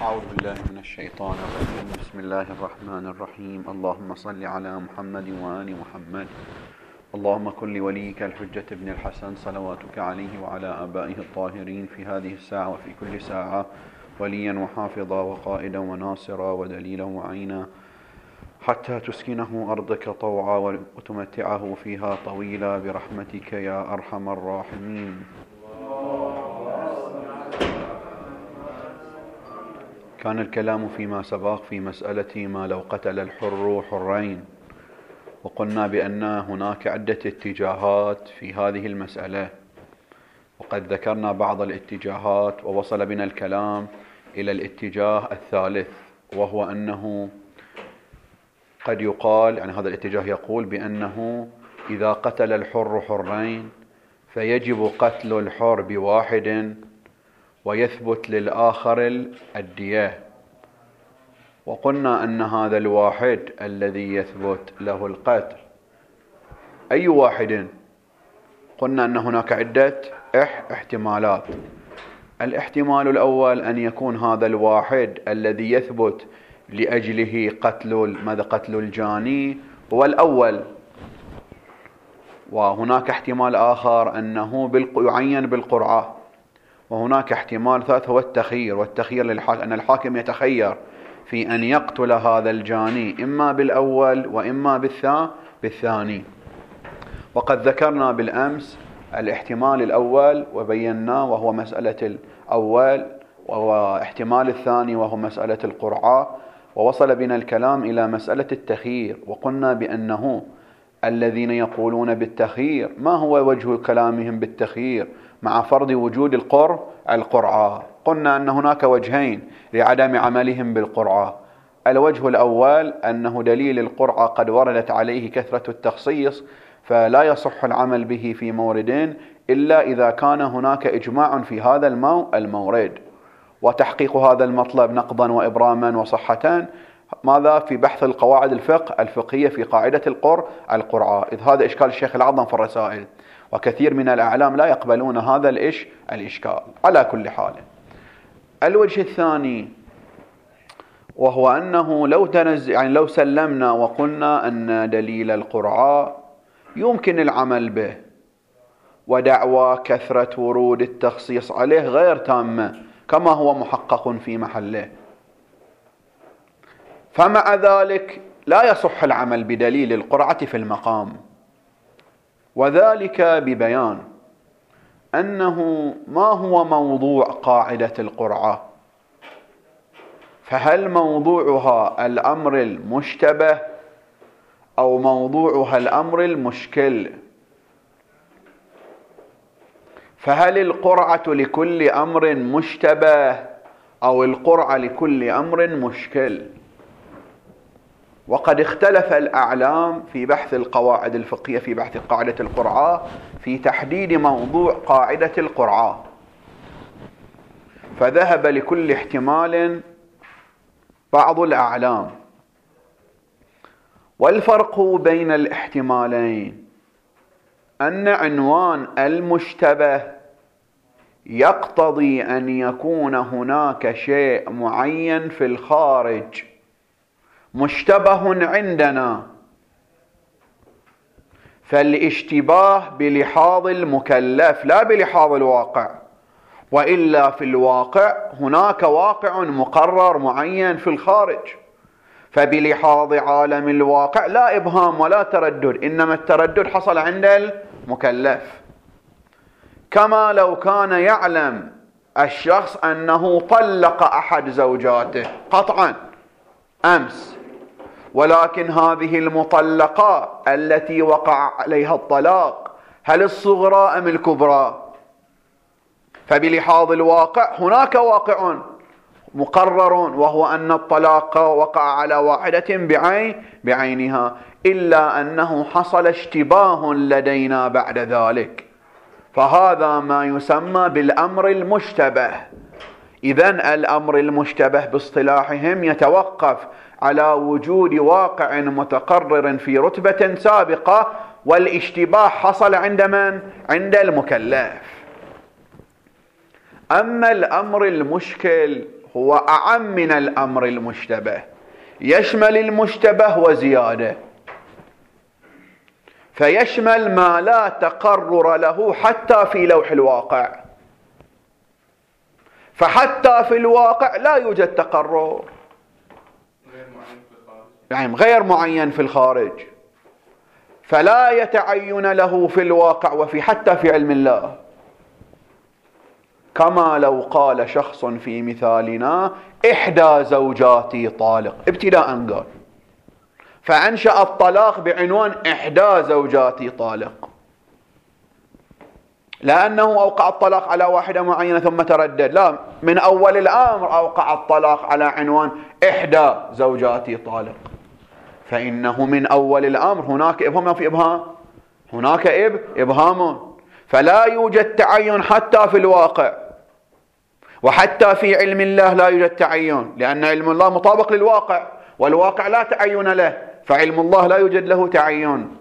أعوذ بالله من الشيطان الرجيم. بسم الله الرحمن الرحيم. اللهم صل على محمد وآل محمد. اللهم كن لوليك الحجة ابن الحسن صلواتك عليه وعلى آبائه الطاهرين في هذه الساعة وفي كل ساعة وليا وحافظا وقائدا وناصرا ودليلا وعينا حتى تسكنه أرضك طوعا وتمتعه فيها طويلا برحمتك يا أرحم الراحمين. كان الكلام فيما سبق في مسألة ما لو قتل الحر حرين، وقلنا بأن هناك عدة اتجاهات في هذه المسألة، وقد ذكرنا بعض الاتجاهات ووصل بنا الكلام إلى الاتجاه الثالث، وهو أنه قد يقال، يعني هذا الاتجاه يقول بأنه إذا قتل الحر حرين فيجب قتل الحر بواحد ويثبت للآخر الدية. وقلنا أن هذا الواحد الذي يثبت له القتل أي واحد؟ قلنا أن هناك عدة احتمالات. الاحتمال الأول أن يكون هذا الواحد الذي يثبت لأجله قتل الجاني هو الأول، وهناك احتمال آخر أنه يعين بالقرعة، وهناك احتمال ثالث هو التخيير، والتخيير أن الحاكم يتخير في أن يقتل هذا الجاني إما بالأول وإما بالثاني. وقد ذكرنا بالأمس الاحتمال الأول وبيناه وهو مسألة الأول، واحتمال الثاني وهو مسألة القرعة، ووصل بنا الكلام إلى مسألة التخيير. وقلنا بأنه الذين يقولون بالتخيير ما هو وجه كلامهم بالتخيير مع فرض وجود القرعة؟ قلنا أن هناك وجهين لعدم عملهم بالقرعة. الوجه الأول أنه دليل القرعة قد وردت عليه كثرة التخصيص، فلا يصح العمل به في مورد إلا إذا كان هناك إجماع في هذا المورد، وتحقيق هذا المطلب نقضا وإبراما وصحة ماذا في بحث القواعد الفقهية في قاعدة القرعة، إذ هذا إشكال الشيخ الأعظم في الرسائل، وكثير من الأعلام لا يقبلون هذا الإشكال. على كل حال، الوجه الثاني وهو أنه لو سلمنا وقلنا أن دليل القرعة يمكن العمل به، ودعوى كثرة ورود التخصيص عليه غير تامة كما هو محقق في محله، فمع ذلك لا يصح العمل بدليل القرعة في المقام، وذلك ببيان أنه ما هو موضوع قاعدة القرعة؟ فهل موضوعها الأمر المشتبه أو موضوعها الأمر المشكل؟ فهل القرعة لكل أمر مشتبه أو القرعة لكل أمر مشكل؟ وقد اختلف الأعلام في بحث القواعد الفقهية في بحث قاعدة القرعة في تحديد موضوع قاعدة القرعة، فذهب لكل احتمال بعض الأعلام. والفرق بين الاحتمالين أن عنوان المشتبه يقتضي أن يكون هناك شيء معين في الخارج مشتبه عندنا، فالاشتباه بلحاظ المكلف لا بلحاظ الواقع، وإلا في الواقع هناك واقع مقرر معين في الخارج، فبلحاظ عالم الواقع لا إبهام ولا تردد، إنما التردد حصل عند المكلف. كما لو كان يعلم الشخص أنه طلق أحد زوجاته قطعا أمس، ولكن هذه المطلقة التي وقع عليها الطلاق هل الصغرى أم الكبرى؟ فبلحاظ الواقع هناك واقع مقرر وهو أن الطلاق وقع على واحدة بعينها، إلا أنه حصل اشتباه لدينا بعد ذلك، فهذا ما يسمى بالأمر المشتبه. إذن الأمر المشتبه باصطلاحهم يتوقف على وجود واقع متقرر في رتبة سابقة، والاشتباه حصل عند من؟ عند المكلف. أما الأمر المشكل هو أعم من الأمر المشتبه، يشمل المشتبه وزيادة، فيشمل ما لا تقرر له حتى في لوح الواقع، فحتى في الواقع لا يوجد تقرر، يعني غير معين في الخارج، فلا يتعين له في الواقع وفي حتى في علم الله. كما لو قال شخص في مثالنا إحدى زوجاتي طالق ابتداء قال، فأنشأ الطلاق بعنوان إحدى زوجاتي طالق، لأنه أوقع الطلاق على واحدة معينة ثم تردد، لا، من أول الأمر أوقع الطلاق على عنوان إحدى زوجاتي طالق، فإنه من أول الأمر هناك إبهام في إبهام، هناك إبهام، فلا يوجد تعين حتى في الواقع، وحتى في علم الله لا يوجد تعين، لأن علم الله مطابق للواقع، والواقع لا تعين له، فعلم الله لا يوجد له تعين،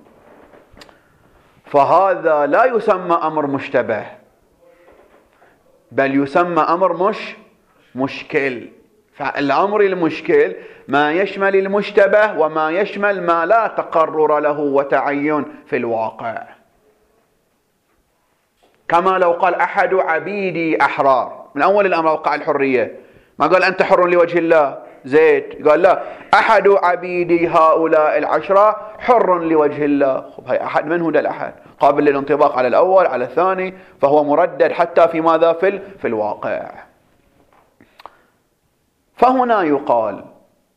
فهذا لا يسمى أمر مشتبه، بل يسمى أمر مشكل. فالأمر المشكل ما يشمل المشتبه وما يشمل ما لا تقرر له وتعين في الواقع. كما لو قال أحد عبيدي أحرار، من أول الأمر أوقع الحرية، ما قال أنت حر لوجه الله زيد، قال لا، أحد عبيدي هؤلاء العشرة حر لوجه الله. هاي أحد، من هو الأحد؟ قابل للانطباق على الأول على الثاني، فهو مردد حتى في ماذا؟ في الواقع. فهنا يقال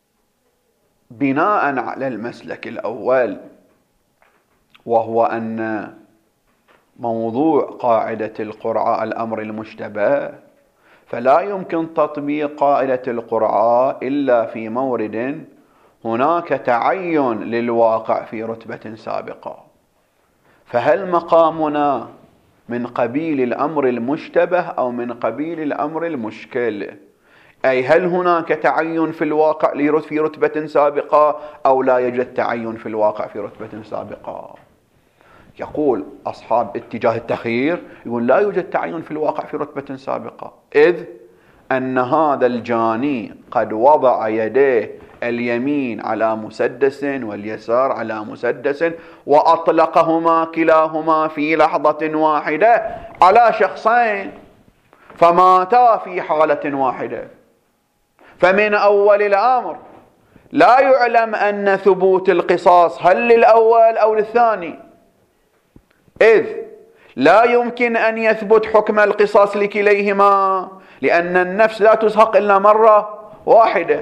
بناء على المسلك الأول، وهو أن موضوع قاعدة القرعة الأمر المشتبه، فلا يمكن تطبيق قاعدة القرعة إلا في مورد هناك تعين للواقع في رتبة سابقة. فهل مقامنا من قبيل الأمر المشتبه أو من قبيل الأمر المشكل؟ أي هل هناك تعين في الواقع في رتبة سابقة أو لا يوجد تعين في الواقع في رتبة سابقة؟ يقول أصحاب اتجاه التخيير، يقول لا يوجد تعين في الواقع في رتبة سابقة، إذ أن هذا الجاني قد وضع يديه اليمين على مسدس واليسار على مسدس، وأطلقهما كلاهما في لحظة واحدة على شخصين، فماتا في حالة واحدة. فمن أول الأمر لا يعلم أن ثبوت القصاص هل للأول أو للثاني، إذ لا يمكن أن يثبت حكم القصاص لكليهما، لأن النفس لا تزهق إلا مرة واحدة،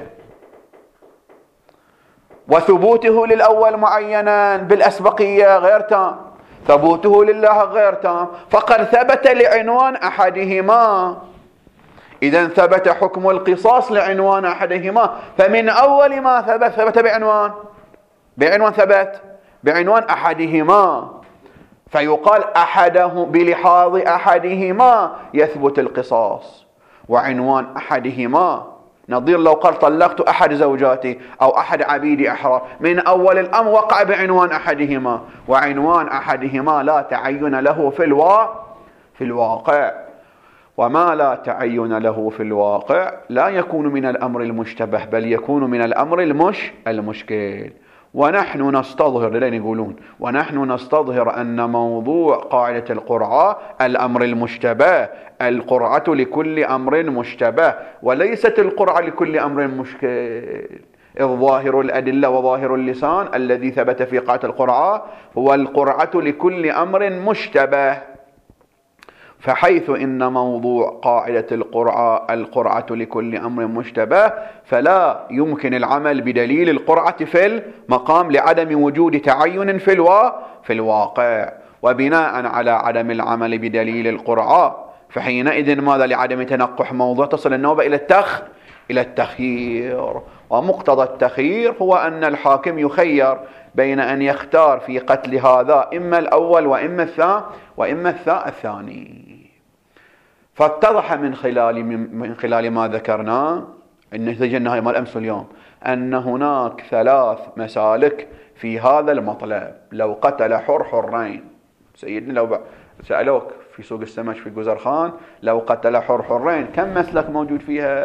وثبوته للأول معينا بالأسبقية غير تام، ثبوته لله غير تام، فقد ثبت لعنوان أحدهما، إذن ثبت حكم القصاص لعنوان أحدهما، فمن أول ما ثبت بعنوان ثبت بعنوان أحدهما، فيقال أحده بلحاظ أحدهما يثبت القصاص، وعنوان أحدهما نظير لو قال طلقت أحد زوجاتي أو أحد عبيدي أحرار، من أول الأمر وقع بعنوان أحدهما، وعنوان أحدهما لا تعين له في الواقع، وما لا تعين له في الواقع لا يكون من الأمر المشتبه، بل يكون من الأمر المشكل. ونحن نستظهر، لين يقولون ونحن نستظهر أن موضوع قاعدة القرعة الأمر المشتبه، القرعة لكل أمر مشتبه، وليست القرعة لكل أمر مشكل، إذ ظاهر الأدلة وظاهر اللسان الذي ثبت في قاعدة القرعة هو القرعة لكل أمر مشتبه. فحيث إن موضوع قاعدة القرعة لكل أمر مشتبه، فلا يمكن العمل بدليل القرعة في المقام لعدم وجود تعين في الواقع، وبناء على عدم العمل بدليل القرعة فحينئذ ماذا؟ لعدم تنقح موضوع تصل النوبة إلى التخيير، ومقتضى التخيير هو أن الحاكم يخير بين أن يختار في قتل هذا إما الأول وإما الثاني. فاتضح من خلال ما ذكرنا النتيجة النهائية مال أمس اليوم أن هناك 3 مسالك في هذا المطلب. لو قتل حرين، سيدنا لو سألوك في سوق السمك في جزرخان، لو قتل حرين كم مسلك موجود فيها؟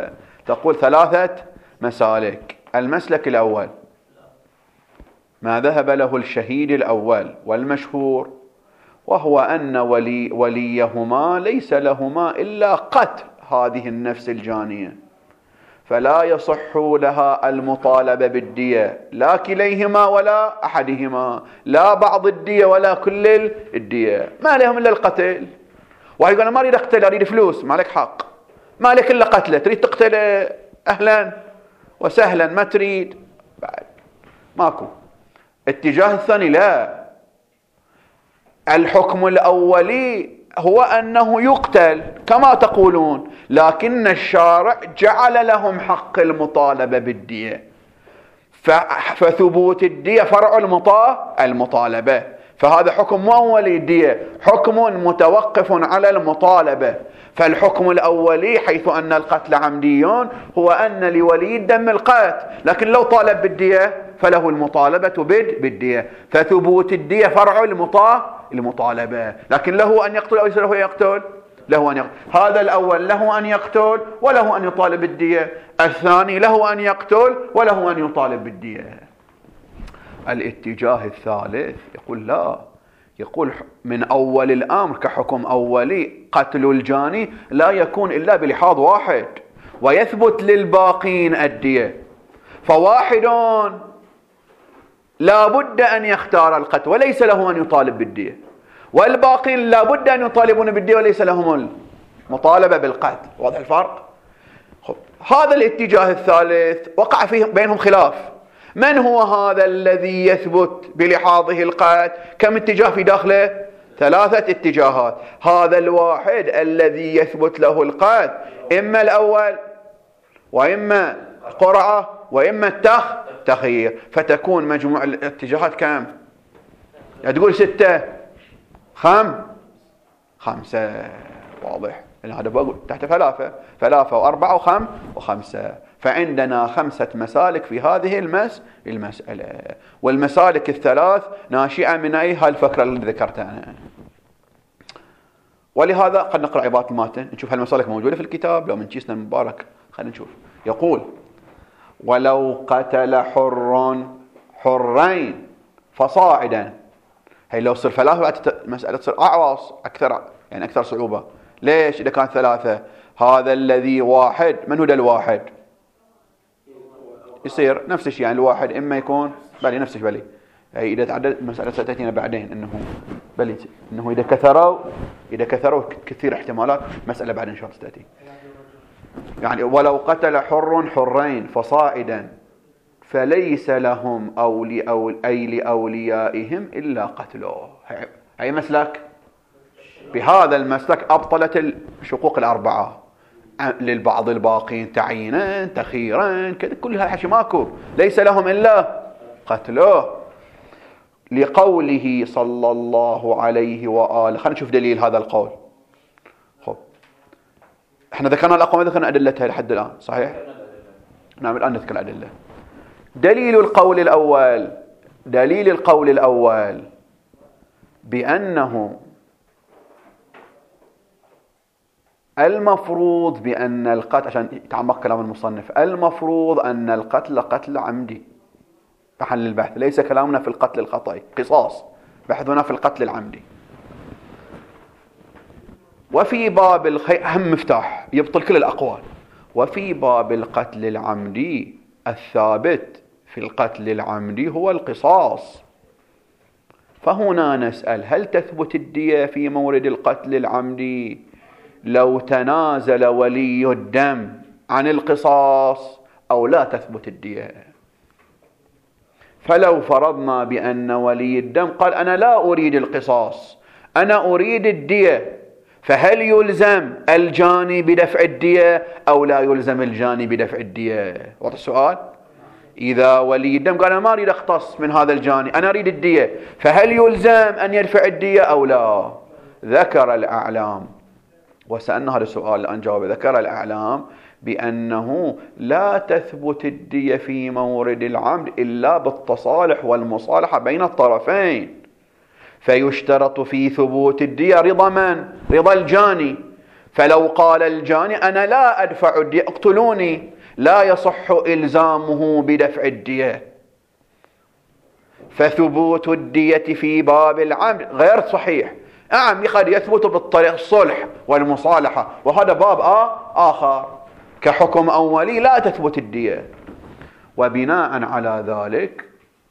تقول 3 مسالك. المسلك الأول ما ذهب له الشهيد الأول والمشهور، وهو أن وليهما ليس لهما إلا قتل هذه النفس الجانية، فلا يصح لها المطالبة بالدية، لا كليهما ولا أحدهما، لا بعض الدية ولا كل الدية، ما لهم إلا القتل. واحد يقول أنا ما أريد أقتل، أريد فلوس، ما لك حق، ما لك إلا قتله، تريد تقتله أهلا وسهلا، ما تريد بعد ماكو. الاتجاه الثاني لا، الحكم الأولي هو أنه يقتل كما تقولون، لكن الشارع جعل لهم حق المطالبة بالدية، فثبوت الدية فرع المطالبة، فهذا حكم مو أولي الدية، حكم متوقف على المطالبة. فالحكم الأولي حيث أن القتل عمدي هو أن لولي الدم القتل، لكن لو طالب بالدية فله المطالبة بالدية، فثبوت الدية فرع المطالبة، لكن له أن يقتل أو ليس له أن يقتل؟ له أن يقتل. هذا الأول له أن يقتل وله أن يطالب بالدية، الثاني له أن يقتل وله أن يطالب بالدية. الاتجاه الثالث يقول لا، يقول من أول الأمر كحكم أولي قتل الجاني لا يكون إلا بلحاظ واحد، ويثبت للباقين الدية، فواحد لا بد أن يختار القتل وليس له أن يطالب بالدية، والباقين لا بد أن يطالبون بالدية وليس لهم المطالبة بالقتل. واضح الفرق؟ هذا الاتجاه الثالث وقع فيه بينهم خلاف، من هو هذا الذي يثبت بلحاظه القتل؟ كم اتجاه في داخله؟ 3 اتجاهات. هذا الواحد الذي يثبت له القتل إما الأول وإما قرعة وإما التخيير، فتكون مجموع الاتجاهات كم؟ تقول 6 5. واضح؟ هذا بقول تحت 3 و4 و5، فعندنا 5 مسالك في هذه المسألة، والمسالك الثلاث ناشئة من أي هالفكرة اللي ذكرتها أنا. ولهذا قد نقرأ عبارة الماتن نشوف هالمسالك موجودة في الكتاب لو من كيسنا المبارك. خلينا نشوف. يقول ولو قتل حرين فصاعدا. هي لو صار 3 مسألة تصير أعواص أكثر، يعني أكثر صعوبة. ليش؟ إذا كانت 3 هذا الذي واحد، من هو الواحد؟ يصير نفس الشيء، يعني الواحد إما يكون بلي نفس الشيء بلي، أي إذا تعدد مسألة ستأتينا بعدين إنه بلي إنه إذا كثروا كثير احتمالات، مسألة بعدين إن شاء الله ستأتي. يعني ولو قتل حرين فصاعدا فليس لهم أي لأوليائهم إلا قتله. أي مسلك؟ بهذا المسلك أبطلت الشقوق ال4، للبعض الباقين تعيينا تخييرا كذا، كل هالحكي ماكو، ليس لهم إلا قتله، لقوله صلى الله عليه وآله. خلينا نشوف دليل هذا القول. خب احنا ذكرنا الأقوال، ذكرنا أدلتها لحد الآن، صحيح؟ نعم الآن نذكر الأدلة. دليل القول الأول بأنه المفروض بأن القتل، عشان يتعمق كلام المصنف، المفروض أن القتل قتل عمدي محل البحث، ليس كلامنا في القتل الخطأي، قصاص، بحثنا في القتل العمدي. وفي باب أهم مفتاح يبطل كل الأقوال، وفي باب القتل العمدي الثابت في القتل العمدي هو القصاص. فهنا نسأل هل تثبت الدية في مورد القتل العمدي لو تنازل ولي الدم عن القصاص أو لا تثبت الدية؟ فلو فرضنا بأن ولي الدم قال أنا لا أريد القصاص، أنا أريد الدية، فهل يلزم الجاني بدفع الدية أو لا يلزم الجاني بدفع الدية؟ واضح السؤال؟ إذا ولي الدم قال أنا ما أريد أقتص من هذا الجاني، أنا أريد الدية، فهل يلزم أن يدفع الدية أو لا؟ ذكر الأعلام، وسألنا هذا السؤال الآن جواب، ذكر الأعلام بأنه لا تثبت الدية في مورد العمد إلا بالتصالح والمصالحة بين الطرفين، فيشترط في ثبوت الدية رضا من؟ رضا الجاني، فلو قال الجاني أنا لا أدفع الدية اقتلوني، لا يصح إلزامه بدفع الدية. فثبوت الدية في باب العمد غير صحيح. نعم قد يثبت بالطريق الصلح والمصالحة، وهذا باب آخر. كحكم أولي لا تثبت الدية. وبناء على ذلك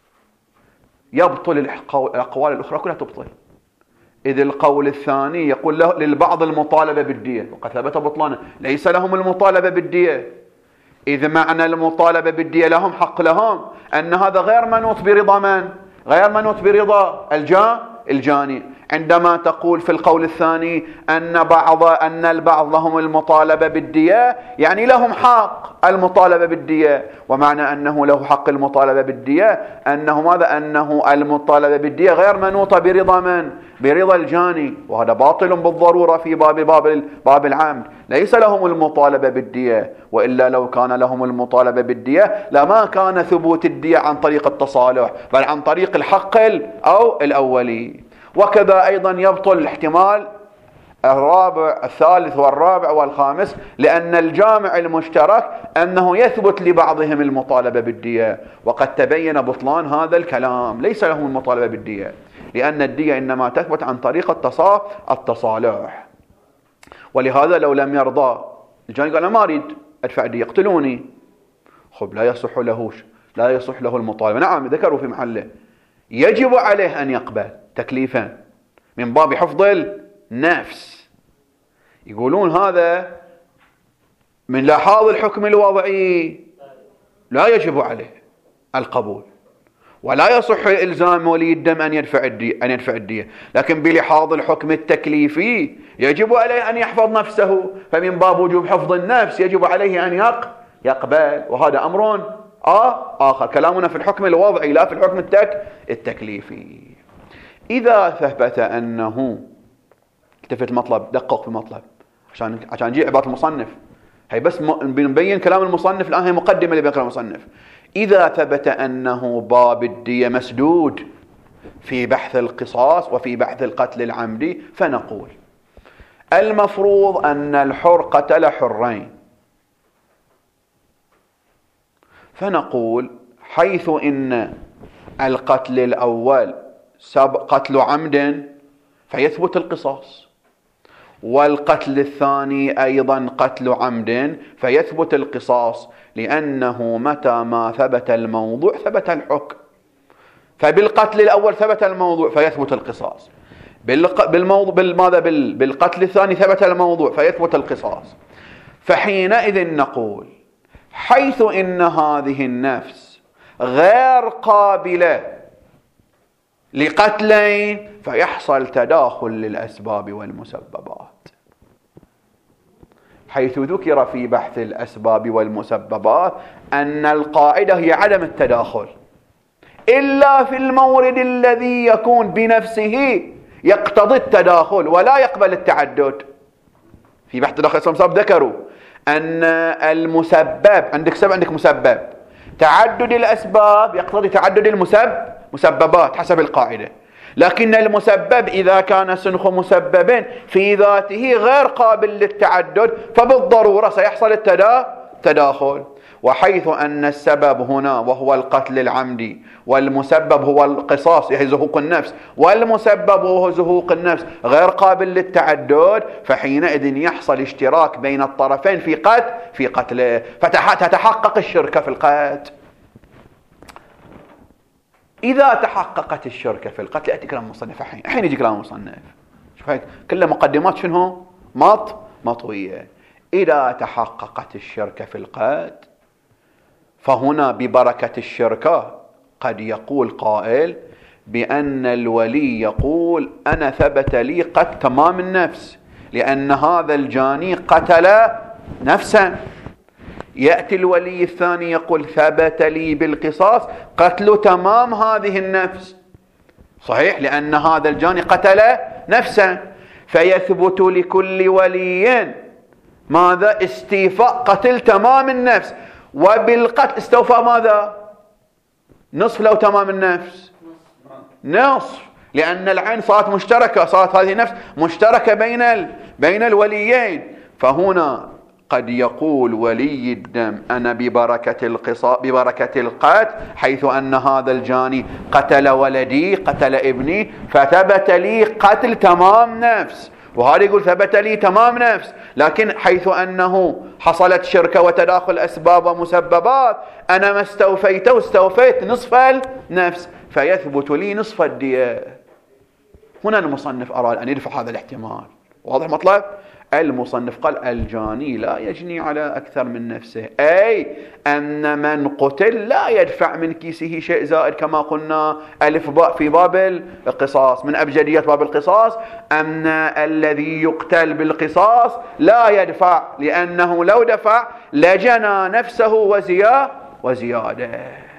يبطل الأقوال الأخرى كلها تبطل. إذ القول الثاني يقول للبعض المطالبة بالدية، وقد ثبت بطلانه، ليس لهم المطالبة بالدية. إذ معنى المطالبة بالدية لهم حق لهم، أن هذا غير منوط برضا من؟ غير منوط برضا الجاني. عندما تقول في القول الثاني أن البعض لهم المطالبة بالدية، يعني لهم حق المطالبة بالدية. ومعنى أنه له حق المطالبة بالدية أنه ماذا؟ أنه المطالبة بالدية غير منوطة برضا من؟ برضا الجاني، وهذا باطل بالضرورة في باب العمد. ليس لهم المطالبة بالدية، وإلا لو كان لهم المطالبة بالدية لما كان ثبوت الدية عن طريق التصالح، بل عن طريق الحق الأولي. وكذا أيضا يبطل الاحتمال الثالث والرابع والخامس، لأن الجامع المشترك أنه يثبت لبعضهم المطالبة بالدية، وقد تبين بطلان هذا الكلام. ليس لهم المطالبة بالدية، لأن الدية إنما تثبت عن طريق التصالح. ولهذا لو لم يرضى الجاني قال أنا ما أريد أدفع دية اقتلوني، خب لا يصح له المطالبة. نعم ذكروا في محله يجب عليه أن يقبل تكليفا من باب حفظ النفس. يقولون هذا من لحاظ الحكم الوضعي لا يجب عليه القبول، ولا يصح إلزام ولي الدم أن يدفع الدية، لكن بلحاظ الحكم التكليفي يجب عليه أن يحفظ نفسه، فمن باب وجوب حفظ النفس يجب عليه أن يقبل. وهذا أمر آخر. كلامنا في الحكم الوضعي لا في الحكم التكليفي. إذا ثبت أنه التفت مطلب، دقق في مطلب عشان نجي عبارة المصنف، هي بس بنبين كلام المصنف الآن، هي مقدمة لبين كلام المصنف. إذا ثبت أنه باب الدية مسدود في بحث القصاص وفي بحث القتل العمدي، فنقول المفروض أن الحر قتل حرين، فنقول حيث إن القتل الأول قتل عمد فيثبت القصاص، والقتل الثاني أيضا قتل عمد فيثبت القصاص، لأنه متى ما ثبت الموضوع ثبت الحكم. فبالقتل الأول ثبت الموضوع فيثبت القصاص، بالقتل الثاني ثبت الموضوع فيثبت القصاص. فحينئذ نقول حيث إن هذه النفس غير قابلة لقتلين فيحصل تداخل للأسباب والمسببات. حيث ذكر في بحث الأسباب والمسببات أن القاعدة هي عدم التداخل إلا في المورد الذي يكون بنفسه يقتضي التداخل ولا يقبل التعدد. في بحث الأخ الصمصاب ذكروا أن المسبب عندك مسبب، تعدد الأسباب يقتضي تعدد المسببات حسب القاعدة، لكن المسبب إذا كان سنخ مسبب في ذاته غير قابل للتعدد فبالضرورة سيحصل التداخل. وحيث أن السبب هنا وهو القتل العمدي والمسبب هو القصاص يعني زهوق النفس، والمسبب هو زهوق النفس غير قابل للتعدد، فحينئذ يحصل اشتراك بين الطرفين في قتله، فتتحقق الشركة في القتل. إذا تحققت الشركة في القتل يأتي كلام المصنف. الحين يجي كلام المصنف، شوف هيك كله مقدمات شنو مطوية. إذا تحققت الشركة في القتل فهنا ببركة الشركة قد يقول قائل بأن الولي يقول أنا ثبت لي قتل تمام النفس لأن هذا الجاني قتل نفسا. يأتي الولي الثاني يقول ثبت لي بالقصاص قتل تمام هذه النفس، صحيح لأن هذا الجاني قتل نفسا، فيثبت لكل ولي ماذا؟ استيفاء قتل تمام النفس. وبالقتل استوفى ماذا؟ نصف لو تمام النفس نصف، لأن العين صارت مشتركة، صارت هذه النفس مشتركة بين الوليين. فهنا قد يقول ولي الدم أنا ببركة القتل، حيث أن هذا الجاني قتل ولدي، قتل ابني، فثبت لي قتل تمام نفس، وهذا يقول ثبت لي تمام نفس. لكن حيث أنه حصلت شركة وتداخل أسباب ومسببات، أنا ما استوفيته، استوفيت نصف النفس، فيثبت لي نصف الدية. هنا المصنف أراد أن يدفع هذا الاحتمال. واضح مطلب؟ المصنف قال الجاني لا يجني على أكثر من نفسه، أي أن من قتل لا يدفع من كيسه شيء زائد، كما قلنا ألف باء في باب القصاص، من أبجدية باب القصاص أن الذي يقتل بالقصاص لا يدفع، لأنه لو دفع لجنى نفسه وزيادة.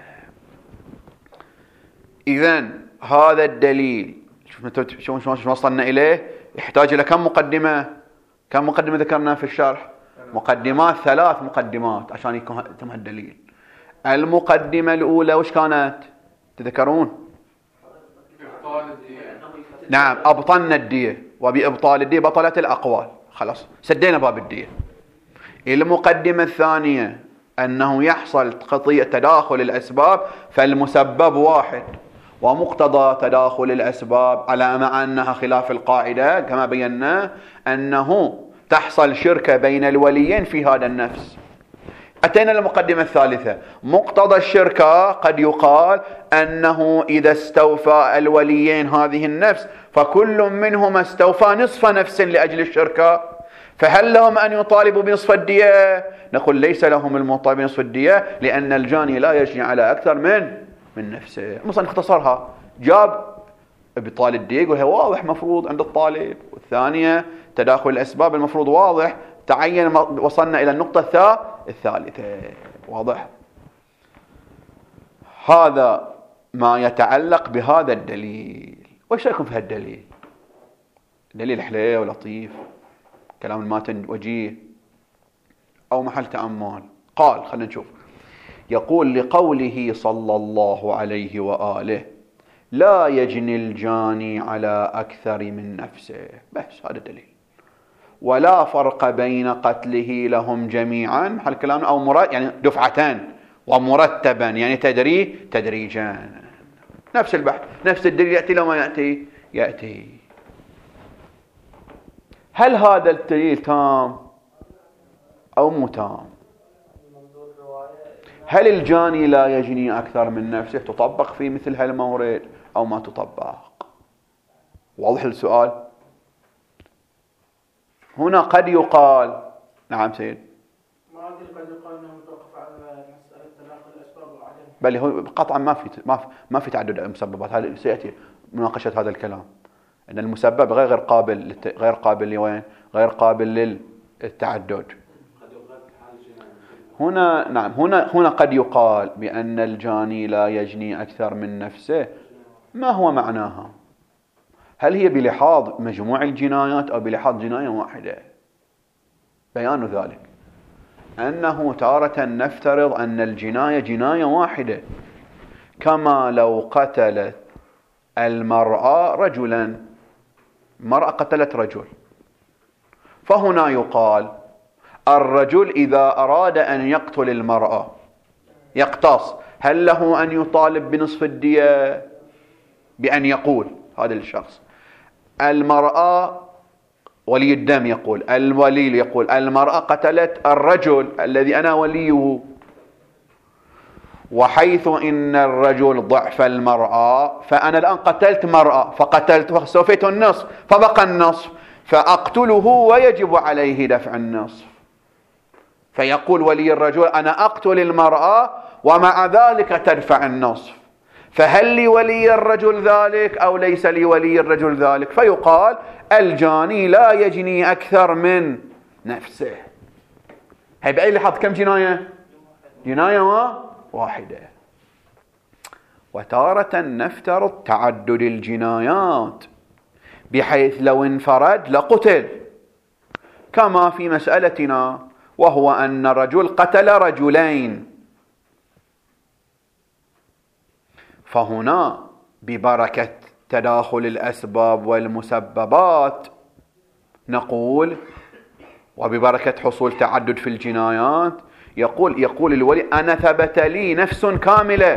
إذن هذا الدليل شو وصلنا إليه؟ يحتاج إلى كم مقدمة ذكرنا في الشرح؟ مقدمات، 3 مقدمات عشان يكون تم الدليل. المقدمة الأولى وش كانت؟ تذكرون؟ نعم، أبطلنا الدية، وبإبطال الدية بطلت الأقوال، خلاص سدينا باب الدية. المقدمة الثانية أنه يحصل قضية تداخل الأسباب، فالمسبب واحد، ومقتضى تداخل الأسباب على مع أنها خلاف القاعدة كما بينا أنه تحصل شركة بين الوليين في هذا النفس. أتينا للمقدمة الثالثة. مقتضى الشركة قد يقال أنه إذا استوفى الوليين هذه النفس فكل منهما استوفى نصف نفس لأجل الشركة، فهل لهم أن يطالبوا بنصف الدية؟ نقول ليس لهم المطالبة بنصف الدية، لأن الجاني لا يجني على أكثر من نفسه. المصنف اختصرها، جاب ابطال الدية، يقول هي واضح مفروض عند الطالب، والثانية تداخل الأسباب المفروض واضح، تعين وصلنا إلى النقطة الثالثة. واضح؟ هذا ما يتعلق بهذا الدليل. وش رأيكم في هالدليل؟ دليل حليو ولطيف، كلام الماتن وجيه أو محل تأمل. قال خلينا نشوف، يقول لقوله صلى الله عليه وآله لا يجني الجاني على أكثر من نفسه، بس هذا الدليل. ولا فرق بين قتله لهم جميعا، هالكلام أو مراد يعني دفعتان، ومرتبا يعني تدريجا. نفس البحث، نفس الدليل يأتي لو ما يأتي. هل هذا الدليل تام أو مو تام؟ هل الجاني لا يجني أكثر من نفسه تطبق في مثل هالمورد أو ما تطبق؟ واضح السؤال؟ هنا قد يقال، نعم سيد، ما أدري قد يقال أنه متوقف على مسألة تداخل الأسباب وعدم، بل هو قطعا ما في تعدد المسببات. هذا سيأتي مناقشة هذا الكلام، أن المسبب غير قابل لوين؟ غير قابل للتعدد. هنا نعم، هنا قد يقال بأن الجاني لا يجني أكثر من نفسه. ما هو معناها؟ هل هي بلحاظ مجموع الجنايات أو بلحاظ جناية واحدة؟ بيان ذلك أنه تارة نفترض أن الجناية جناية واحدة، كما لو قتلت المرأة رجلا، مرأة قتلت رجل، فهنا يقال الرجل إذا أراد أن يقتل المرأة يقتص، هل له أن يطالب بنصف الدية؟ بأن يقول هذا الشخص المرأة، ولي الدم يقول، الولي يقول المرأة قتلت الرجل الذي أنا وليه، وحيث إن الرجل ضعف المرأة، فأنا الآن قتلت مرأة فقتلت فسوفيت النصف، فبقى النصف، فأقتله ويجب عليه دفع النصف. فيقول ولي الرجل أنا أقتل المرأة ومع ذلك تدفع النصف، فهل لولي الرجل ذلك أو ليس لولي الرجل ذلك؟ فيقال الجاني لا يجني أكثر من نفسه. هي بأي لحظة كم جناية؟ جناية واحدة. وتارة نفترض تعدد الجنايات بحيث لو انفرد لقتل، كما في مسألتنا، وهو أن رجل قتل رجلين، فهنا ببركة تداخل الأسباب والمسببات نقول وببركة حصول تعدد في الجنايات يقول الولي أنا ثبت لي نفس كاملة،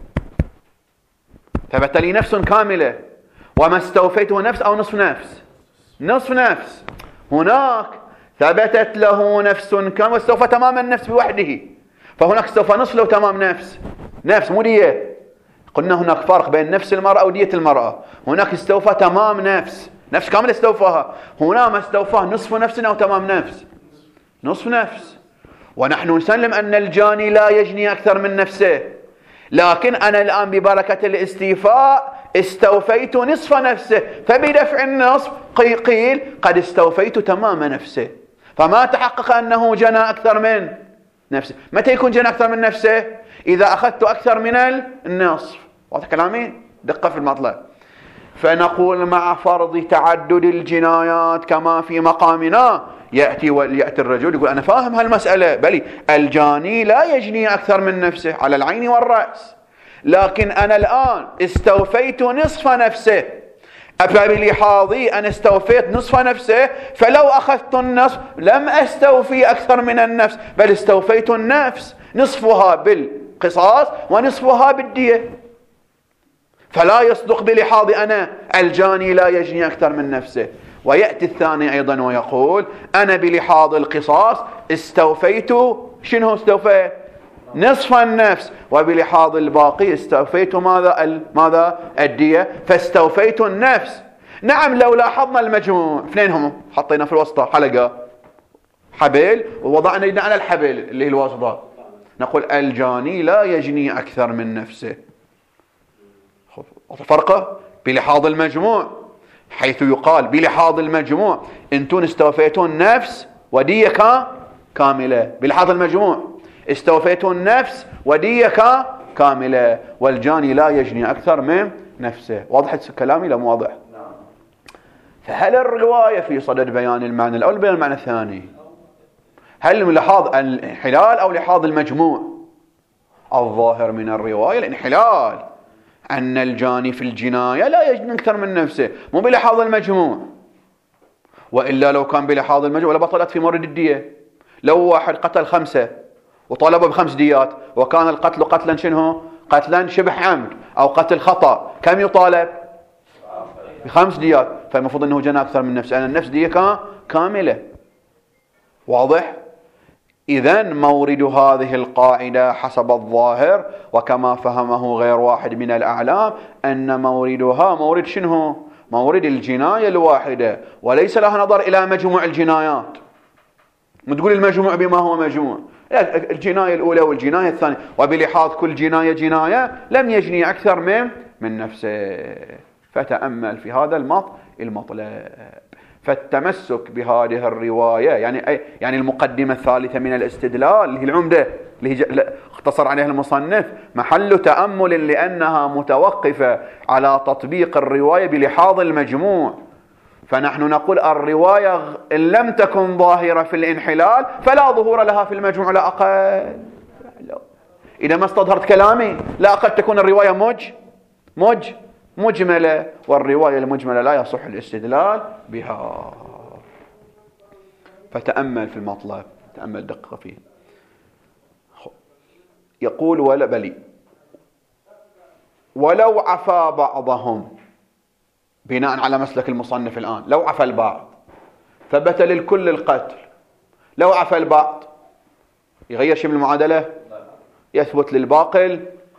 ثبت لي نفس كاملة وما استوفيته نفس أو نصف نفس، نصف نفس. هناك ثبتت له نفس كاملة واستوفى تمام النفس بوحده، فهناك استوفى نصف لو تمام نفس مو دية. قلنا هناك فرق بين نفس المرأة ودية المرأة. هناك استوفى تمام نفس كاملة استوفاها، هنا ما استوفاه نصف نفس أو تمام نصف نفس. ونحن نسلم أن الجاني لا يجني أكثر من نفسه، لكن أنا الآن ببركة الاستيفاء استوفيت نصف نفسه، فبدفع النصف قيل قد استوفيت تمام نفسه، فما تحقق أنه جنى أكثر من نفسه. متى يكون جنى أكثر من نفسه؟ إذا أخذت أكثر من النصف. واضح كلامي؟ دقة في المطلب. فنقول مع فرض تعدد الجنايات كما في مقامنا يأتي الرجل يقول أنا فاهم هالمسألة، بلي الجاني لا يجني أكثر من نفسه على العين والرأس، لكن أنا الآن استوفيت نصف نفسه، فبلحاظي أنا استوفيت نصف نفسه، فلو أخذت النصف لم أستوفي أكثر من النفس، بل استوفيت النفس نصفها بالقصاص ونصفها بالدية. فلا يصدق بلحاظي أنا الجاني لا يجني أكثر من نفسه. ويأتي الثاني أيضا ويقول أنا بلحاظ القصاص استوفيت شنو استوفيت؟ نصف النفس، وبلحاظ الباقي استوفيت ماذا؟ الدية، فاستوفيت النفس. نعم لو لاحظنا المجموع اثنينهم حطينا في الوسطى حلقة حبل ووضعنا يدنا على الحبل اللي هي الوسطى، نقول الجاني لا يجني أكثر من نفسه. فرقه بلحاظ المجموع، حيث يقال بلحاظ المجموع انتم استوفيتون نفس ودية كاملة، بلحاظ المجموع استوفيتون نفس ودية كاملة، والجاني لا يجني أكثر من نفسه. واضح كلامي لا مو واضح؟ فهل الرواية في صدد بيان المعنى الأول بيان المعنى الثاني؟ هل لحاظ الانحلال أو لحاظ المجموع؟ الظاهر من الرواية الانحلال، أن الجاني في الجناية لا يجني أكثر من نفسه، مو بلحاظ المجموع. وإلا لو كان بلحاظ المجموع لبطلت في مورد الدية. لو واحد قتل 5 وطالبه ب5 ديات وكان القتل قتلا شنو؟ قتلا شبه عمد أو قتل خطأ، كم يطالب؟ ب5 ديات، فالمفروض أنه جنى أكثر من نفسه، أن النفس دية كاملة. واضح؟ إذن مورد هذه القاعدة حسب الظاهر وكما فهمه غير واحد من الأعلام أن موردها مورد شنو؟ مورد الجناية الواحدة، وليس لها نظر إلى مجموع الجنايات. تقول المجموع بما هو مجموع، الجناية الأولى والجناية الثانية، وبلحاظ كل جناية لم يجني أكثر من نفسه. فتأمل في هذا المطلب. فالتمسك بهذه الرواية يعني المقدمة الثالثة من الاستدلال اللي هي العمدة اللي اختصر عليها المصنف محل تأمل، لأنها متوقفة على تطبيق الرواية بلحاظ المجموع. فنحن نقول الرواية إن لم تكن ظاهرة في الانحلال فلا ظهور لها في المجموع لا أقل. إذا ما استظهرت كلامي لا أقل تكون الرواية مجملة، والرواية المجملة لا يصح الاستدلال بها. فتأمل في المطلب، تأمل دقة فيه. يقول ولو عفا بعضهم، بناء على مسلك المصنف الآن، لو عفا البعض ثبت للكل القتل، لو عفا البعض يغير شيء من المعادلة؟ يثبت للباقي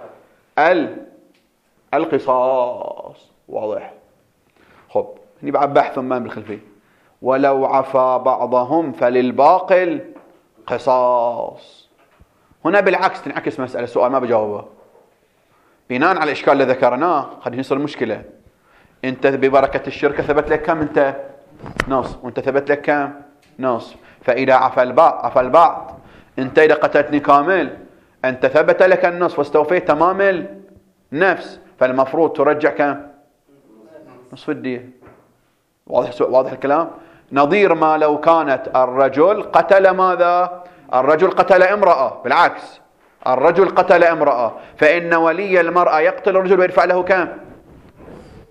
القصاص. واضح؟ خب هني بعد بحث ما بالخلفية. ولو عفا بعضهم فللباقي القصاص. هنا بالعكس تنعكس مسألة، سؤال ما بجاوبه بناء على الإشكال اللي ذكرناه. قد يصير مشكلة، أنت ببركة الشركة ثبت لك كم؟ أنت نص، وأنت ثبت لك كم؟ نص. فإذا عفا البعض أنت إذا قتلتني كامل أنت ثبت لك النص واستوفيت تمام النفس، فالمفروض ترجع كم؟ نصف الدية. واضح الكلام؟ نظير ما لو كانت الرجل قتل ماذا؟ الرجل قتل امرأة، بالعكس الرجل قتل امرأة، فإن ولي المرأة يقتل الرجل ويدفع له كم؟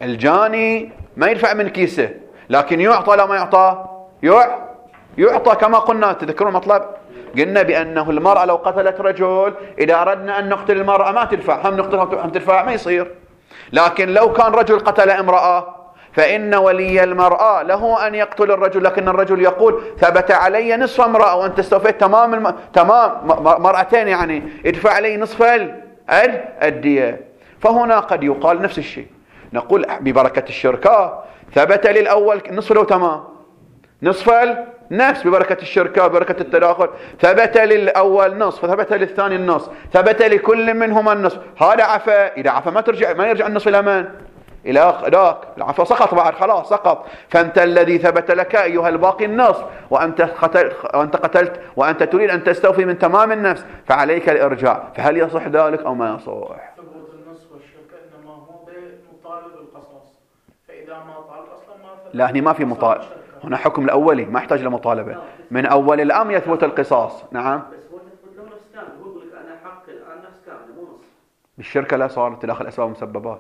الجاني ما يدفع من كيسه، لكن يعطى لا ما يعطى؟ يعطى كما قلنا. تذكرون مطلب قلنا بأنه المرأة لو قتلت رجل إذا أردنا أن نقتل المرأة ما تدفع، هم نقتلها هم تدفع، ما يصير. لكن لو كان رجل قتل امرأة فإن ولي المرأة له أن يقتل الرجل، لكن الرجل يقول ثبت علي نصف امرأة وأنت استوفيت تمام مرأتين، يعني ادفع علي نصف الدية. فهنا قد يقال نفس الشيء، نقول ببركة الشركة ثبت للأول نصف لو تمام، نصف النفس ببركة الشركة ببركة التداخل، ثبت للأول نصف ثبت للثاني النصف، ثبت لكل منهما النصف. هذا عفا، إذا عفا ما يرجع النصف إلى من؟ إلى ذاك. العفا سقط بعد، خلاص سقط. فأنت الذي ثبت لك أيها الباقي النصف، وأنت قتلت وأنت تريد أن تستوفي من تمام النفس، فعليك الإرجاع. فهل يصح ذلك أو ما يصح؟ ثبوت النصف والشركة إنما هو بمطالب بالقصاص، فإذا ما طالب أصلا ما لا، هنا ما في مطالب، هنا حكم الأولي ما يحتاج لمطالبة، من أول الأمر يثبت القصاص. نعم، بس هو تثبت له نفس كامل، هو يقول لك أنا حق الآن نفس كامل مو نص. بالشركة لا، صار تداخل أسباب مسببات،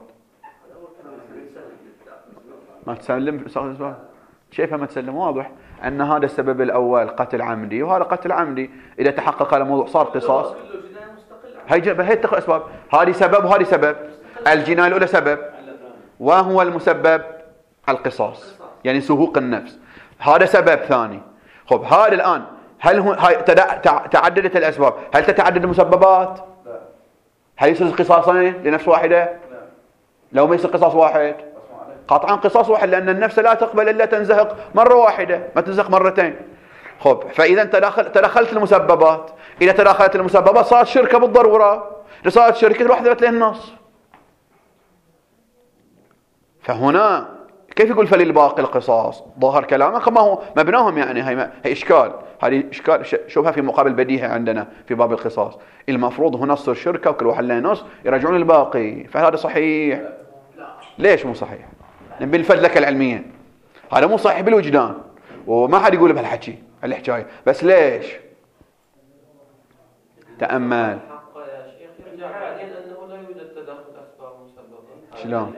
ما تسلم شايفها ما تسلم. واضح أن هذا السبب الأول قتل عمدي وهذا قتل عمدي، إذا تحقق الموضوع صار قصاص. هي تدخل أسباب، هذه سبب وهذه سبب. الجناية الأولى سبب وهو المسبب القصاص، يعني سهوق النفس، هذا سبب ثاني. خب هذا الآن هل تعددت الأسباب، هل تتعدد المسببات؟ هل يصير قصاصين لنفس واحدة؟ لو ما يصير قصاص واحد قطعا قصاص واحد، لأن النفس لا تقبل إلا تنزهق مرة واحدة، ما تنزهق مرتين. خب فإذا تدخلت المسببات، إذا تدخلت المسببات صارت شركة بالضرورة، صارت شركة الواحدة ثبت له النص. فهنا كيف يقول فللباقي القصاص؟ ظاهر كلامك ما هو مبناهم، يعني هي إشكال، هذه إشكال شوفها في مقابل بديهة عندنا في باب القصاص. المفروض هنا تصير شركة وكل واحد له نص يرجعون الباقي، فهذا صحيح؟ ليش مو صحيح؟ بالفدلكة العلمية هذا مو صحيح بالوجدان، وما حد يقول بهالحكي الحكاية، بس ليش؟ تأمل. شلون؟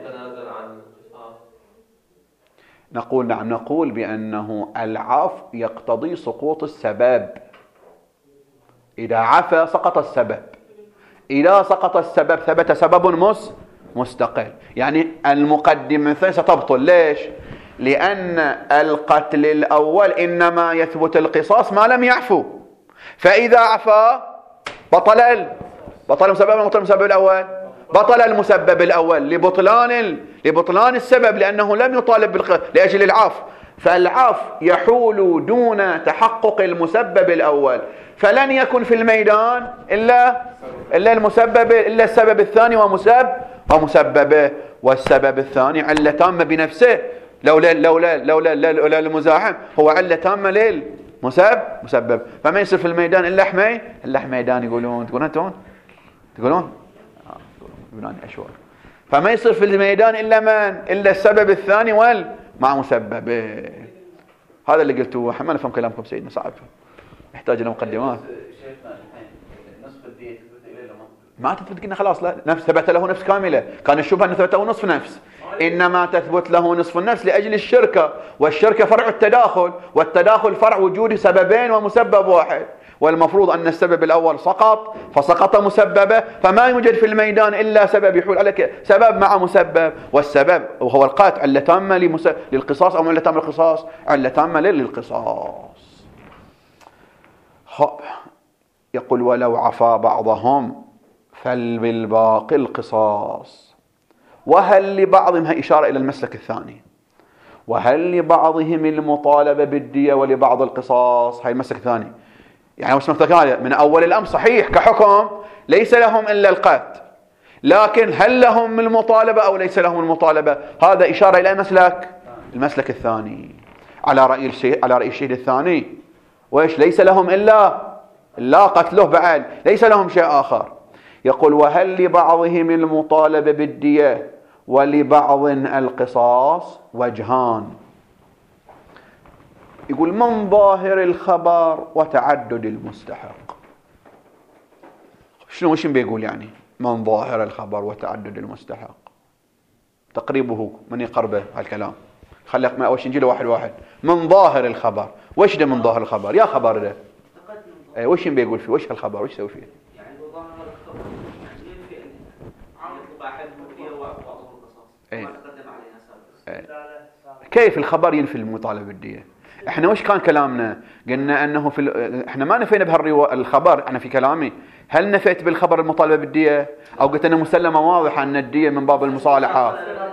نقول نعم، نقول بأنه العفو يقتضي سقوط السبب. إذا عفى سقط السبب، إذا سقط السبب ثبت سبب مستقل، يعني المقدمة ستبطل. ليش؟ لأن القتل الأول إنما يثبت القصاص ما لم يعفو، فإذا عفى بطل المسبب الأول، بطل المسبب الأول لبطلان السبب، لأنه لم يطالب لأجل العفو. فالعفو يحول دون تحقق المسبب الأول، فلن يكن في الميدان إلا السبب الثاني ومسببه. والسبب الثاني علة تامة بنفسه، لولا المزاحم، هو علة تامة للمسبب. فما يصير في الميدان إلا حميدان. تقولون أشوار. فما يصير في الميدان إلا من؟ إلا السبب الثاني مع مسببه. هذا اللي قلته. ما نفهم كلامكم سيدنا، صعب، يحتاج إلى مقدمات. ما تثبت، قلنا خلاص لا نفس ثبت له نفس كاملة، كان الشبهة أنه ثبت له نصف نفس، إنما تثبت له نصف النفس لأجل الشركة، والشركة فرع التداخل، والتداخل فرع وجود سببين ومسبب واحد، والمفروض أن السبب الأول سقط فسقط مسببه، فما يوجد في الميدان إلا سبب يحول عليك، سبب مع مسبب، والسبب وهو القتل علة تامة للقصاص، أو علة تامة للقصاص، علة تامة للقصاص. يقول ولو عفا بعضهم فبالباقي القصاص. وهل لبعضهم، هي إشارة إلى المسلك الثاني، وهل لبعضهم المطالبة بالدية ولبعض القصاص، هاي المسلك الثاني. يعني من أول الأمر صحيح كحكم ليس لهم إلا القتل، لكن هل لهم المطالبة أو ليس لهم المطالبة؟ هذا إشارة إلى المسلك الثاني على رأي الشهيد الثاني. وإيش؟ ليس لهم إلا قتله بعد، ليس لهم شيء آخر. يقول وهل لبعضهم المطالبة بالدية ولبعض القصاص وجهان. يقول من ظاهر الخبر وتعدد المستحق. وش بيقول يعني من ظاهر الخبر وتعدد المستحق؟ تقريبه من يقربه هالكلام. خلي أول شيء نجي له واحد واحد. من ظاهر الخبر، وش ده من ظاهر الخبر؟ يا خبر ده وش بيقول فيه؟ وش هالخبر؟ وش يسوي فيه؟ يعني ظاهر الخبر يعني ينفي أن يطلب أحد الدية وبعضهم القصاص ما تقدم عليها سابقا. كيف الخبر ينفي المطالبة بالدية؟ احنا وش كان كلامنا؟ قلنا انه احنا ما نفينا الخبر. انا في كلامي هل نفيت بالخبر المطالبة بالدية او قلت انه مسلمة واضحة ان الدية من باب المصالحة؟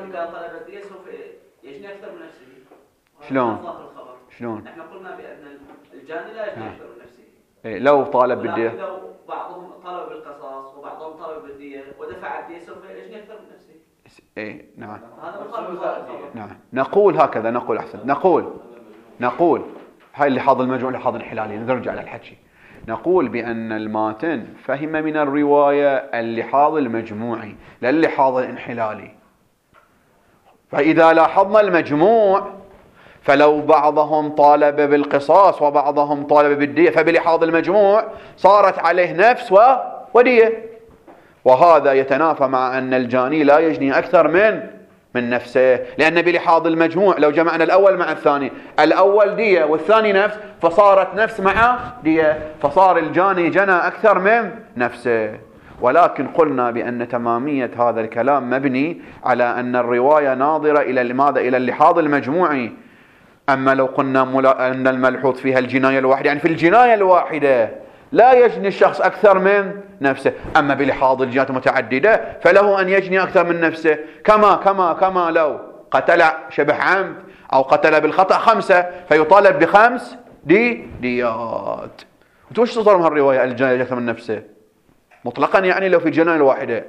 شلون؟ احنا قلنا بان الجاني لا يجني اكثر من نفسه. لو طالب بالدية، لو بعضهم طالب بالقصاص وبعضهم طالب بالدية ودفع الدية سوف يجني اكثر من نفسه. نعم. هذا مخالف. نعم. نقول هكذا، نقول احسن، نقول هاي اللي حاضر المجموع اللي حاضر الحلالي. نرجع للحكي. نقول بأن الماتن فهم من الرواية اللحاظ المجموعي لا اللحاظ الانحلالي. فإذا لاحظنا المجموع فلو بعضهم طالب بالقصاص وبعضهم طالب بالدية فبلحاظ المجموع صارت عليه نفس ودية، وهذا يتنافى مع أن الجاني لا يجني أكثر من نفسه، لأن بلحاظ المجموع لو جمعنا الأول مع الثاني، الأول دية والثاني نفس، فصارت نفس مع دية، فصار الجاني جنى أكثر من نفسه. ولكن قلنا بأن تمامية هذا الكلام مبني على أن الرواية ناظرة إلى لماذا؟ إلى اللحاظ المجموعي. أما لو قلنا أن الملحوظ فيها الجناية الواحدة، يعني في الجناية الواحدة لا يجني الشخص أكثر من نفسه، أما بلحاظ الجنايات المتعددة فله أن يجني أكثر من نفسه، كما لو قتل شبه عمد أو قتل بالخطأ 5 فيطالب ب5 ديات. وش تصدر من الرواية الجناية أكثر من نفسه مطلقا؟ يعني لو في الجناية الواحدة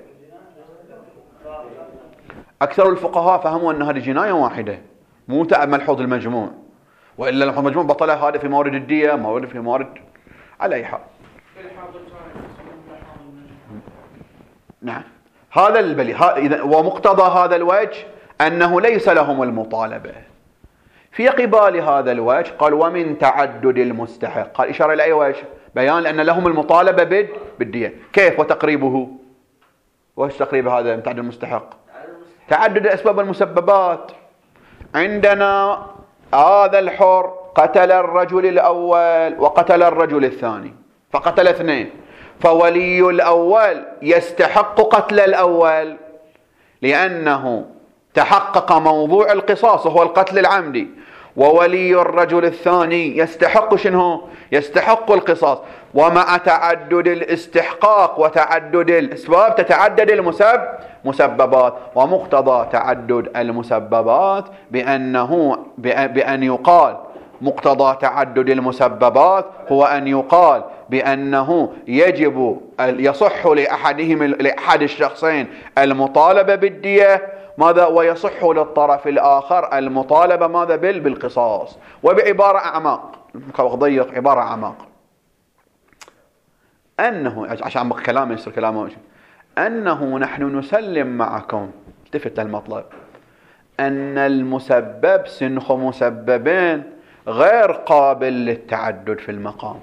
أكثر الفقهاء فهموا أن هذه جناية واحدة مو ملحوظ المجموع، وإلا ملحوظ المجموع بطل هذا في موارد الدية، في موارد على أي حال. نعم. هذا البلي ومقتضى هذا الوجه أنه ليس لهم المطالبة. في قبال هذا الوجه قال ومن تعدد المستحق، قال إشارة إلى أي وجه؟ بيان لأن لهم المطالبة بالدية. كيف وتقريبه؟ وش تقريب هذا من تعدد المستحق؟ تعدد الأسباب والمسببات. عندنا هذا الحر قتل الرجل الأول وقتل الرجل الثاني فقتل 2، فولي الأول يستحق قتل الأول لأنه تحقق موضوع القصاص وهو القتل العمدي، وولي الرجل الثاني يستحق شنو؟ يستحق القصاص. ومع تعدد الاستحقاق وتعدد الأسباب تتعدد المسببات، ومقتضى تعدد المسببات بأن يقال مقتضى تعدد المسببات هو أن يقال بأنه يصح لأحد الشخصين المطالبة بالدية ماذا؟ ويصح للطرف الآخر المطالبة ماذا؟ بالقصاص. وبعبارة أعماق ضيق عبارة أعماق أنه عشان كلامه يصير كلامه أنه نحن نسلم معكم، التفت المطلب، أن المسبب سنخ مسببين غير قابل للتعدد في المقام،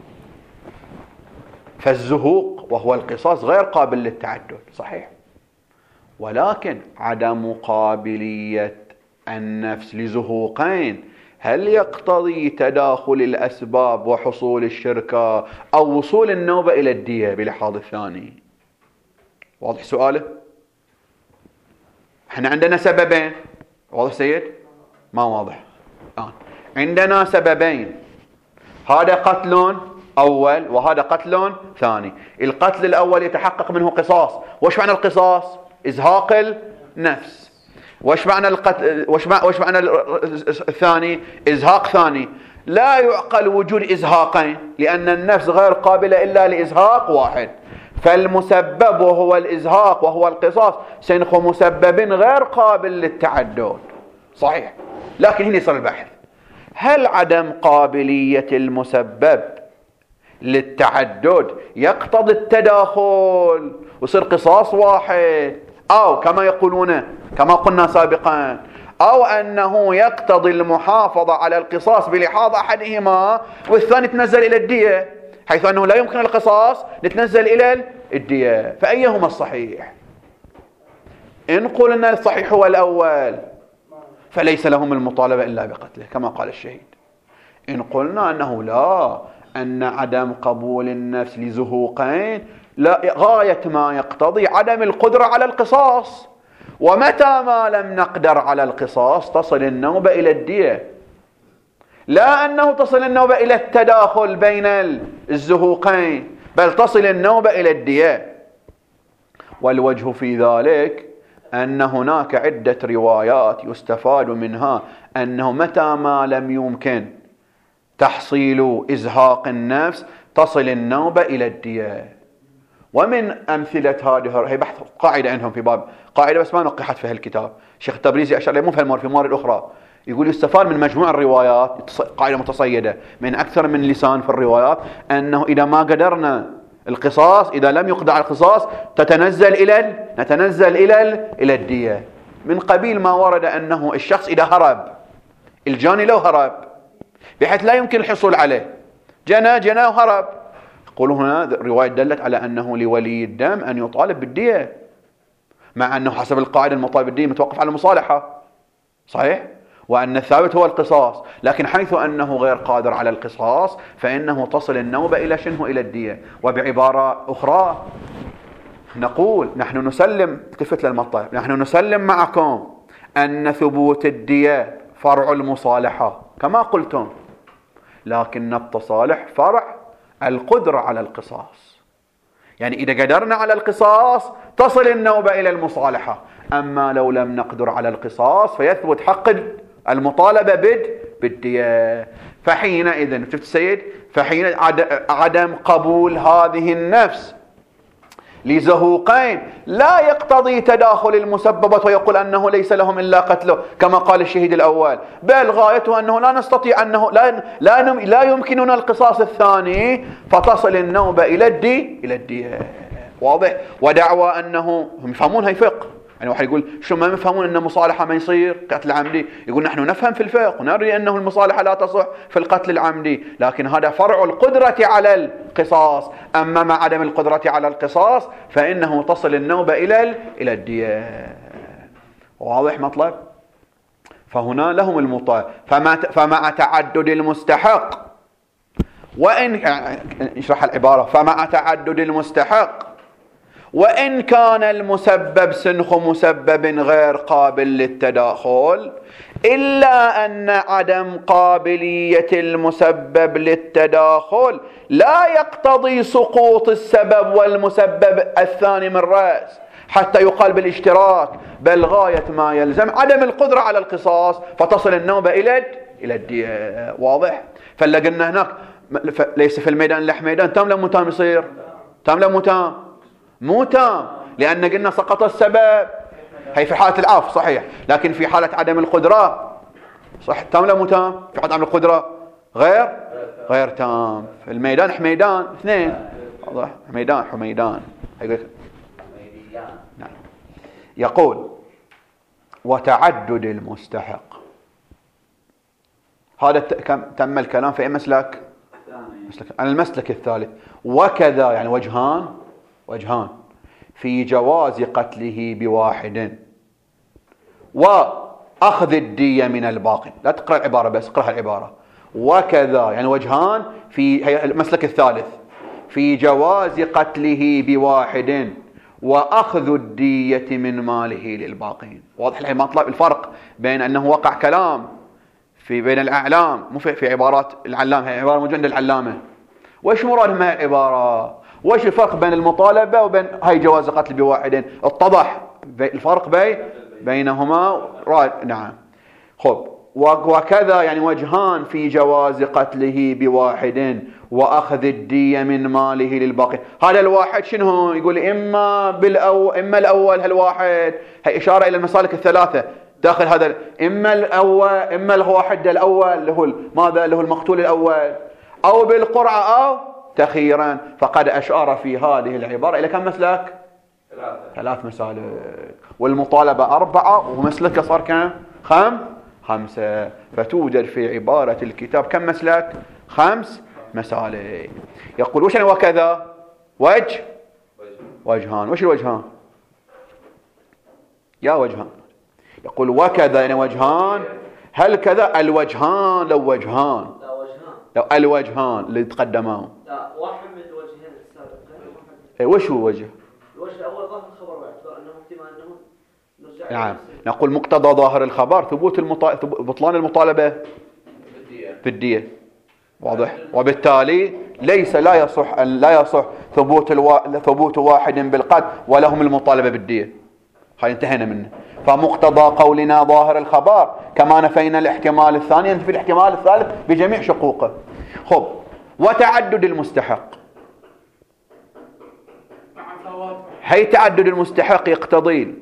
فالزهوق وهو القصاص غير قابل للتعدد صحيح، ولكن عدم قابلية النفس لزهوقين هل يقتضي تداخل الأسباب وحصول الشركة أو وصول النوبة إلى الدية بلحاظ الثاني؟ واضح سؤاله؟ احنا عندنا سببين، واضح سيد؟ ما واضح الآن. عندنا سببين، هذا قتل أول وهذا قتل ثاني. القتل الأول يتحقق منه قصاص. وش معنى القصاص؟ إزهاق النفس. وش معنى القتل؟ وش معنى الثاني؟ إزهاق ثاني. لا يعقل وجود إزهاقين لأن النفس غير قابلة إلا لإزهاق واحد، فالمسبب وهو الإزهاق وهو القصاص سنخ مسبب غير قابل للتعدد صحيح. لكن هنا يصير البحث، هل عدم قابلية المسبب للتعدد يقتضي التداخل ويصير قصاص واحد، أو كما يقولون كما قلنا سابقا، أو أنه يقتضي المحافظة على القصاص بلحاظ أحدهما والثاني تنزل إلى الدية، حيث أنه لا يمكن القصاص نتنزل إلى الدية، فأيهما الصحيح؟ إن قلنا الصحيح هو الأول فليس لهم المطالبة إلا بقتله كما قال الشهيد. إن قلنا أنه لا، أن عدم قبول النفس لزهوقين لا غاية ما يقتضي عدم القدرة على القصاص، ومتى ما لم نقدر على القصاص تصل النوبة إلى الدية، لا أنه تصل النوبة إلى التداخل بين الزهوقين، بل تصل النوبة إلى الدية. والوجه في ذلك أن هناك عدة روايات يستفاد منها أنه متى ما لم يمكن تحصيل إزهاق النفس تصل النوبة إلى الدية. ومن أمثلة هذه بحث قاعدة عندهم في باب قاعدة بس ما نقحت في الكتاب، الشيخ التبريزي أشار مو في الموارد الأخرى، يقول يستفاد من مجموع الروايات، قاعدة متصيدة من أكثر من لسان في الروايات، أنه إذا ما قدرنا القصاص، إذا لم يقضى على القصاص نتنزل إلى الدية، من قبيل ما ورد أنه الشخص إذا هرب، الجاني لو هرب بحيث لا يمكن الحصول عليه، جنى وهرب، يقولون هنا الرواية دلت على أنه لولي الدم أن يطالب بالدية، مع أنه حسب القاعدة المطالب بالدية متوقف على المصالحة، صحيح؟ وأن الثابت هو القصاص، لكن حيث أنه غير قادر على القصاص فإنه تصل النوبة إلى شنه؟ إلى الدية. وبعبارة أخرى نقول نحن نسلم، التفت للمطلب، نحن نسلم معكم أن ثبوت الدية فرع المصالحة كما قلتم، لكن التصالح فرع القدرة على القصاص، يعني إذا قدرنا على القصاص تصل النوبة إلى المصالحة، أما لو لم نقدر على القصاص فيثبت حق المطالبة بالدية. فحينئذ شفت السيد، فحين عدم قبول هذه النفس لزهوقين لا يقتضي تداخل المسببات ويقول أنه ليس لهم إلا قتله كما قال الشهيد الأول، بل غايته أنه لا نستطيع، أنه لا يمكننا القصاص الثاني، فتصل النوبة إلى الدية. واضح؟ ودعوى أنه هم يفهمون هاي فقه، يعني واحد يقول شو ما يفهمون أن مصالحة ما يصير قتل عمدي، يقول نحن نفهم في الفقه ونرى أنه المصالحة لا تصح في القتل العمدي، لكن هذا فرع القدرة على القصاص، أما مع عدم القدرة على القصاص فإنه تصل النوبة إلى الدية. واضح مطلب؟ فهنا لهم المطالب، فمع تعدد المستحق، وإن نشرح العبارة، فمع تعدد المستحق وإن كان المسبب سنخ مسبب غير قابل للتداخل، إلا أن عدم قابلية المسبب للتداخل لا يقتضي سقوط السبب والمسبب الثاني من رأس حتى يقال بالاشتراك، بل غاية ما يلزم عدم القدرة على القصاص فتصل النوبة إلى الدية. واضح؟ فاللي قلنا هناك ليس في الميدان إلا حميدان، تام لا مو تام يصير؟ تام لا مو تام، لأن قلنا سقط السبب، هي في حالة العفو صحيح، لكن في حالة عدم القدرة صح تام لا مو تام؟ في حالة عدم القدرة غير تام. في الميدان حميدان اثنين، واضح؟ حميدان نعم. يقول وتعدد المستحق، هذا تم الكلام في مسلك عن المسلك الثالث، وكذا يعني وجهان في جواز قتله بواحد وأخذ الدية من الباقي. لا تقرأ العبارة بس، اقرأها العبارة. وكذا يعني وجهان في المسلك الثالث في جواز قتله بواحد وأخذ الدية من ماله للباقين. واضح الحين مطلب الفرق بين أنه وقع كلام بين الأعلام، مو في عبارات العلامة، هي عبارة موجودة عند العلامة. وش مراد من هذه العبارة؟ وش الفرق بين المطالبة وبين هاي جواز قتل بواحد؟ اتضح الفرق بينهما. نعم. خب، وكذا يعني وجهان في جواز قتله بواحد وأخذ الدية من ماله للباقي. هذا الواحد شنو؟ يقول إما الأول هالواحد، هي إشارة إلى المسالك الثلاثة داخل هذا، إما الواحد الأول اللي هو ماذا؟ اللي هو المقتول الأول، أو بالقرعة أو تخييرا. فقد أشار في هذه العبارة إلى كم مسلك؟ 3 مسالك، والمطالبة 4 ومسلك صار كم؟ 5. فتوجد في عبارة الكتاب كم مسلك؟ 5 مسالك. يقول وش يعني وكذا؟ وجهان. وش الوجهان؟ يا وجهان. يقول وكذا يعني وجهان. هل كذا الوجهان لو وجهان؟ لا وجهان. لو الوجهان اللي تقدمان. لا واحد من الوجهين السابقين. وش هو وجه؟ الوجه الأول ظاهر الخبر باعتبار أنه احتمال أنه نرجع. نعم. نقول مقتضى ظاهر الخبر ثبوت بطلان المطالبة بالدية. واضح. وبالتالي لا يصح ثبوت واحد بالقتل ولهم المطالبة بالدية. هاي انتهينا منه. فمقتضى قولنا ظاهر الخبر كما نفينا الاحتمال الثاني ينفي الاحتمال الثالث بجميع شقوقه. خب وتعدد المستحق. هي تعدد المستحق يقتضي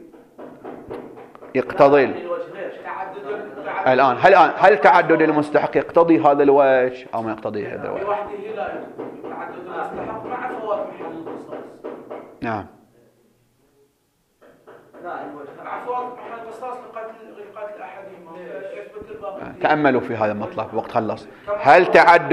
الآن هل تعدد المستحق يقتضي هذا الوجه أو ما يقتضي هذا الوجه؟ لوحده لا يقتضي تعدد المستحق مع فوات محل القصاص. نعم. مع فوات محل القصاص لقتل أحدهما يثبت الباقي. تأملوا في هذا المطلب وقت خلص. هل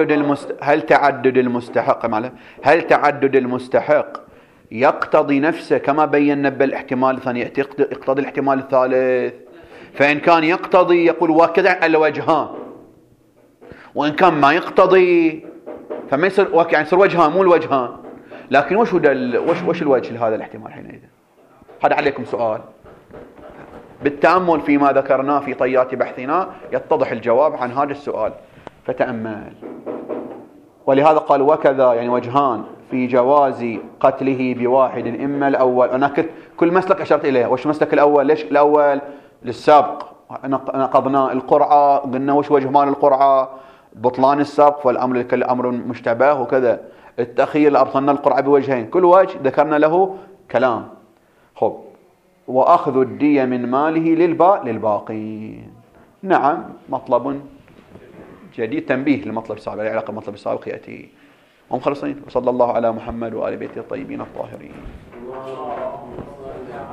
تعدد المستحق يقتضي نفسه كما بينا بالاحتمال الثاني يقتضي الاحتمال الثالث؟ فإن كان يقتضي يقول وكذا الوجهان، وإن كان ما يقتضي فما يصير يعني يصير وجهان مو الوجهان. لكن وش الوجه لهذا الاحتمال حينئذ؟ هذا عليكم سؤال. بالتأمل فيما ذكرناه في طيات بحثنا يتضح الجواب عن هذا السؤال، فتأمل. ولهذا قال وكذا يعني وجهان في جواز قتله بواحد. إما الأول، أنا كل مسلك أشرت إليه. وش مسلك الأول؟ ليش الأول؟ للسابق نقضنا القرعة، قلنا وش وجه مال القرعة؟ بطلان السابق، والأمر لكل أمر مشتبه وكذا. التأخير أبطلنا القرعة بوجهين، كل وجه ذكرنا له كلام. خب وأخذ الدية من ماله للباقين. نعم مطلب جديد، تنبيه للمطلب السابق، له علاقة بالمطلب السابق يأتي. هم خلصين. وصلى الله على محمد وآل بيته الطيبين الطاهرين.